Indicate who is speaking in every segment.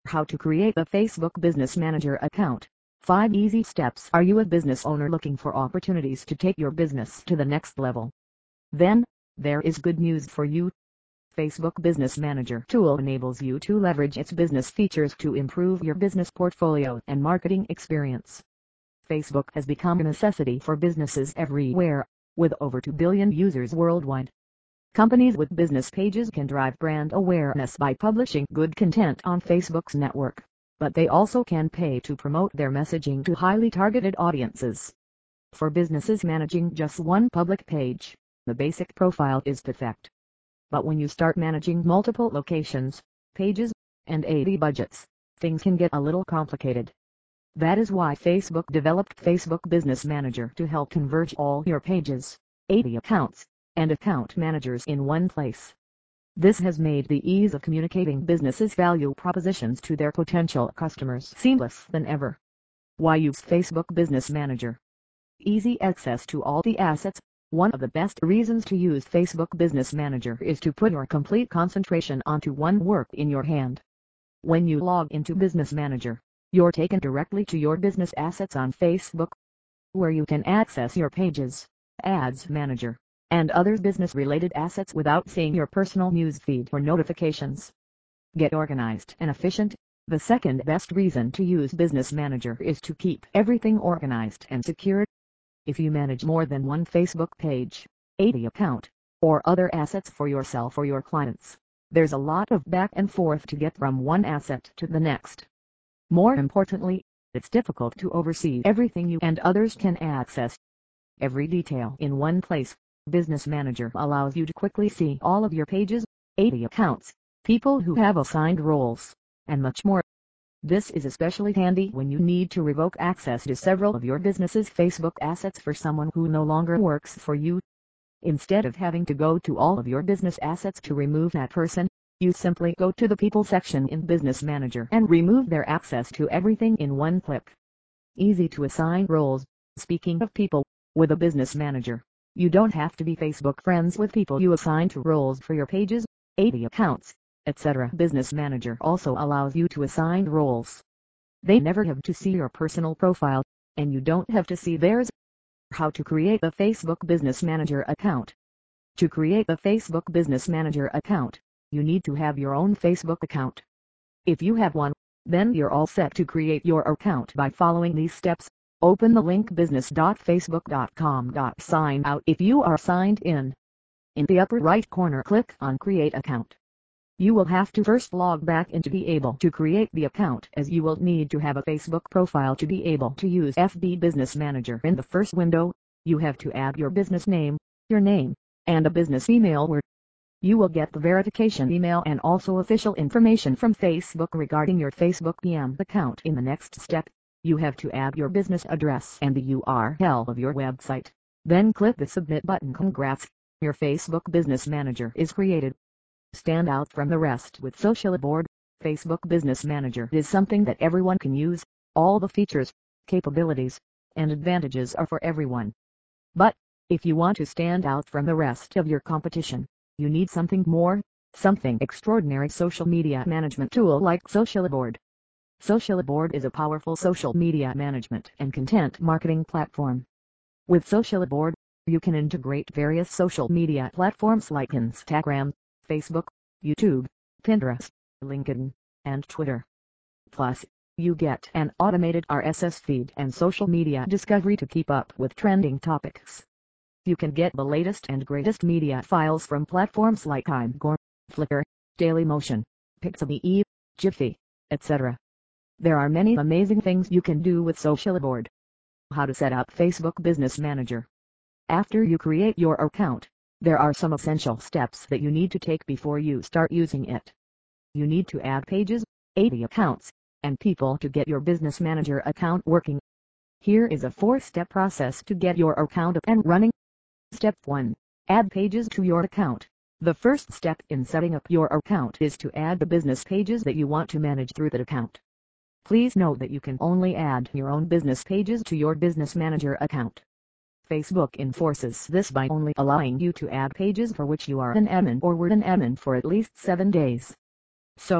Speaker 1: How to create a Facebook Business Manager account. 5 easy steps. Are you a business owner looking for opportunities to take your business to the next level? Then, there is good news for you. Facebook Business Manager tool enables you to leverage its business features to improve your business portfolio and marketing experience. Facebook has become a necessity for businesses everywhere, with over 2 billion users worldwide. Companies with business pages can drive brand awareness by publishing good content on Facebook's network, but they also can pay to promote their messaging to highly targeted audiences. For businesses managing just one public page, the basic profile is perfect. But when you start managing multiple locations, pages, and ad budgets, things can get a little complicated. That is why Facebook developed Facebook Business Manager to help converge all your pages, ad accounts, and account managers in one place. This has made the ease of communicating businesses' value propositions to their potential customers seamless than ever. Why use Facebook Business Manager? Easy access to all the assets. One of the best reasons to use Facebook Business Manager is to put your complete concentration onto one work in your hand. When you log into Business Manager, you're taken directly to your business assets on Facebook, where you can access your pages, ads manager, and other business-related assets without seeing your personal newsfeed or notifications. Get organized and efficient. The second best reason to use Business Manager is to keep everything organized and secure. If you manage more than one Facebook page, ad account, or other assets for yourself or your clients, there's a lot of back and forth to get from one asset to the next. More importantly, it's difficult to oversee everything you and others can access. Every detail in one place. Business Manager allows you to quickly see all of your pages, ad accounts, people who have assigned roles, and much more. This is especially handy when you need to revoke access to several of your business's Facebook assets for someone who no longer works for you. Instead of having to go to all of your business assets to remove that person, you simply go to the People section in Business Manager and remove their access to everything in one click. Easy to assign roles. Speaking of people, with a Business Manager, you don't have to be Facebook friends with people you assign to roles for your pages, ad accounts, etc. Business Manager also allows you to assign roles. They never have to see your personal profile, and you don't have to see theirs. How to create a Facebook Business Manager account. To create a Facebook Business Manager account, you need to have your own Facebook account. If you have one, then you're all set to create your account by following these steps. Open the link business.facebook.com. Sign out if you are signed in. In the upper right corner, click on Create Account. You will have to first log back in to be able to create the account, as you will need to have a Facebook profile to be able to use FB Business Manager. In the first window, you have to add your business name, your name, and a business email where you will get the verification email and also official information from Facebook regarding your Facebook PM account. In the next step, you have to add your business address and the URL of your website. Then click the Submit button. Congrats! Your Facebook Business Manager is created. Stand out from the rest with Socialboard. Facebook Business Manager is something that everyone can use. All the features, capabilities, and advantages are for everyone. But, if you want to stand out from the rest of your competition, you need something more, something extraordinary. Social media management tool like Socialboard. Socialboard is a powerful social media management and content marketing platform. With Socialboard, you can integrate various social media platforms like Instagram, Facebook, YouTube, Pinterest, LinkedIn, and Twitter. Plus, you get an automated RSS feed and social media discovery to keep up with trending topics. You can get the latest and greatest media files from platforms like Imgur, Flickr, Dailymotion, Pixabay, Jiffy, etc. There are many amazing things you can do with Socialboard. How to set up Facebook Business Manager. After you create your account, there are some essential steps that you need to take before you start using it. You need to add pages, ad accounts, and people to get your Business Manager account working. Here is a 4-step process to get your account up and running. Step 1. Add pages to your account. The first step in setting up your account is to add the business pages that you want to manage through that account. Please note that you can only add your own business pages to your Business Manager account. Facebook enforces this by only allowing you to add pages for which you are an admin or were an admin for at least 7 days. So,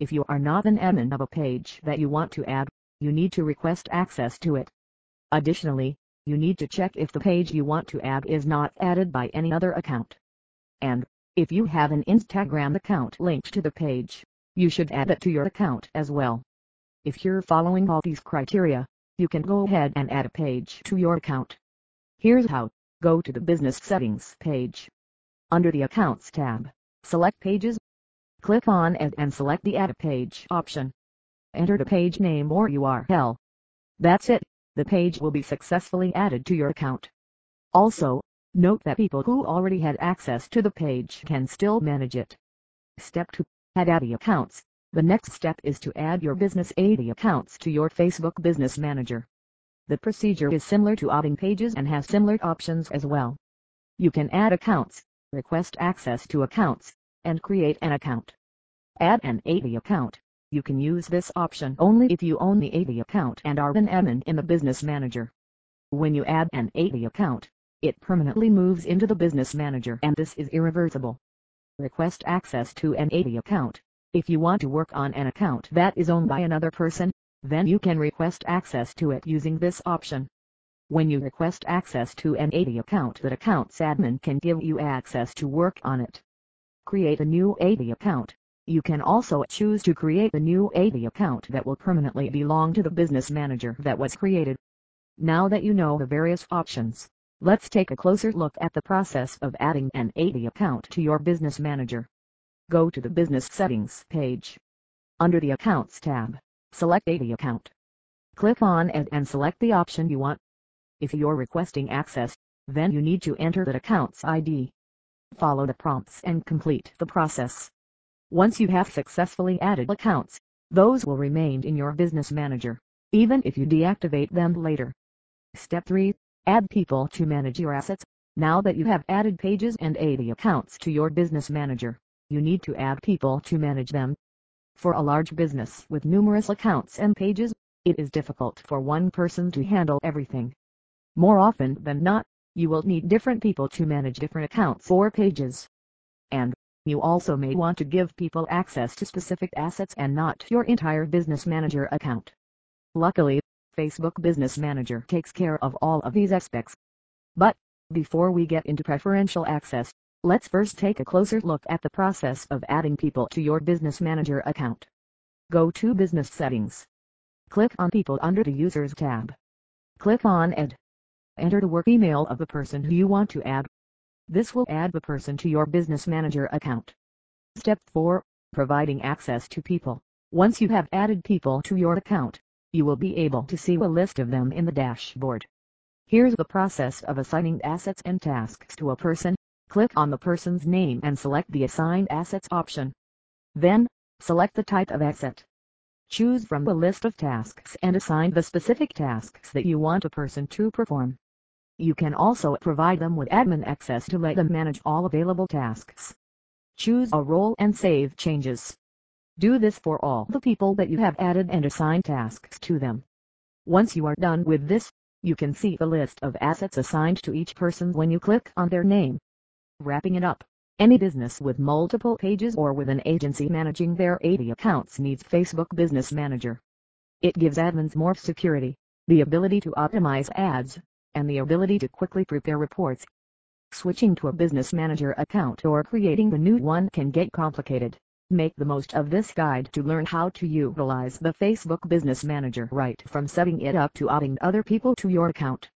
Speaker 1: If you are not an admin of a page that you want to add, you need to request access to it. Additionally, you need to check if the page you want to add is not added by any other account. And, if you have an Instagram account linked to the page, you should add it to your account as well. If you're following all these criteria, you can go ahead and add a page to your account. Here's how. Go to the Business Settings page. Under the Accounts tab, select Pages. Click on Add and select the Add a Page option. Enter the page name or URL. That's it, the page will be successfully added to your account. Also, note that people who already had access to the page can still manage it. Step 2. Add AD accounts. The next step is to add your business AD accounts to your Facebook Business Manager. The procedure is similar to adding pages and has similar options as well. You can add accounts, request access to accounts, and create an account. Add an AD account. You can use this option only if you own the AD account and are an admin in the Business Manager. When you add an AD account, it permanently moves into the Business Manager and this is irreversible. Request access to an AD account. If you want to work on an account that is owned by another person, then you can request access to it using this option. When you request access to an AD account, that account's admin can give you access to work on it. Create a new AD account. You can also choose to create a new AD account that will permanently belong to the Business Manager that was created. Now that you know the various options, let's take a closer look at the process of adding an AD account to your Business Manager. Go to the Business Settings page. Under the Accounts tab, select AD account. Click on Add and select the option you want. If you're requesting access, then you need to enter that account's ID. Follow the prompts and complete the process. Once you have successfully added accounts, those will remain in your Business Manager, even if you deactivate them later. Step 3. Add people to manage your assets. Now that you have added pages and AD accounts to your Business Manager, you need to add people to manage them. For a large business with numerous accounts and pages, it is difficult for one person to handle everything. More often than not, you will need different people to manage different accounts or pages. And, you also may want to give people access to specific assets and not your entire Business Manager account. Luckily, Facebook Business Manager takes care of all of these aspects. But, before we get into preferential access, let's first take a closer look at the process of adding people to your Business Manager account. Go to Business Settings. Click on People under the Users tab. Click on Add. Enter the work email of the person who you want to add. This will add the person to your Business Manager account. Step 4. Providing access to people. Once you have added people to your account, you will be able to see a list of them in the dashboard. Here's the process of assigning assets and tasks to a person. Click on the person's name and select the Assign Assets option. Then, select the type of asset. Choose from the list of tasks and assign the specific tasks that you want a person to perform. You can also provide them with admin access to let them manage all available tasks. Choose a role and save changes. Do this for all the people that you have added and assign tasks to them. Once you are done with this, you can see the list of assets assigned to each person when you click on their name. Wrapping it up, any business with multiple pages or with an agency managing their AD accounts needs Facebook Business Manager. It gives admins more security, the ability to optimize ads, and the ability to quickly prepare reports. Switching to a Business Manager account or creating a new one can get complicated. Make the most of this guide to learn how to utilize the Facebook Business Manager right from setting it up to adding other people to your account.